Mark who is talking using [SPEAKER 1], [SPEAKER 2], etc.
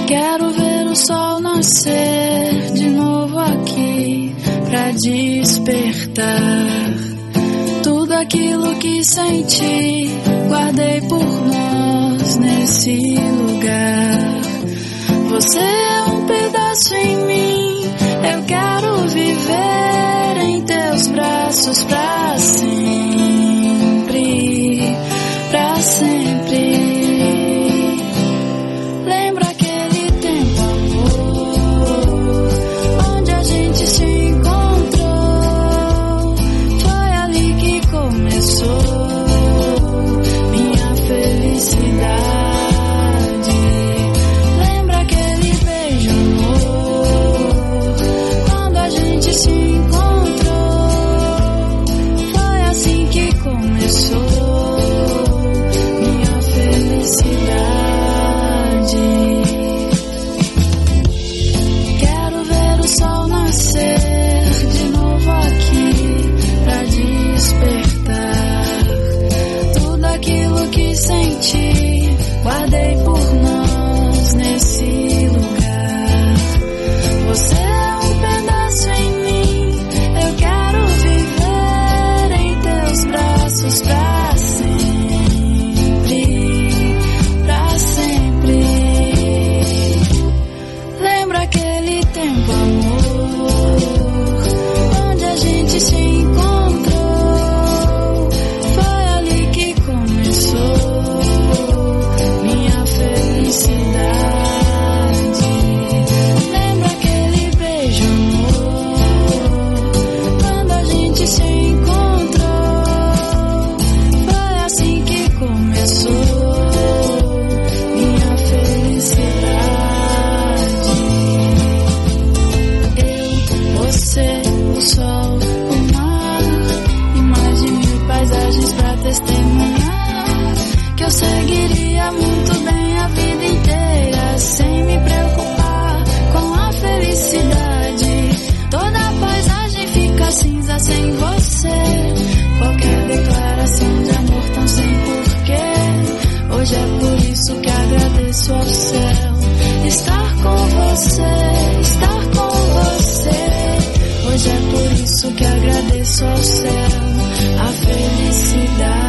[SPEAKER 1] Quero ver o sol nascer de novo aqui pra despertar tudo aquilo que senti, guardei por nós nesse lugar. Você é um pedaço em mim, eu quero viver em teus braços pra sempre, pra sempre. Guardei por nós nesse lugar. Você é um pedaço em mim, eu quero viver em teus braços pra sempre, pra sempre. Lembra aquele tempo, amor, onde a gente se encontrou? Foi ali que começou testemunhar que eu seguiria muito bem a vida inteira sem me preocupar com a felicidade. Toda a paisagem fica cinza sem você, qualquer declaração de amor tão sem porquê. Hoje é por isso que agradeço ao céu estar com você, estar com você. Hoje é por isso que agradeço ao céu a felicidade.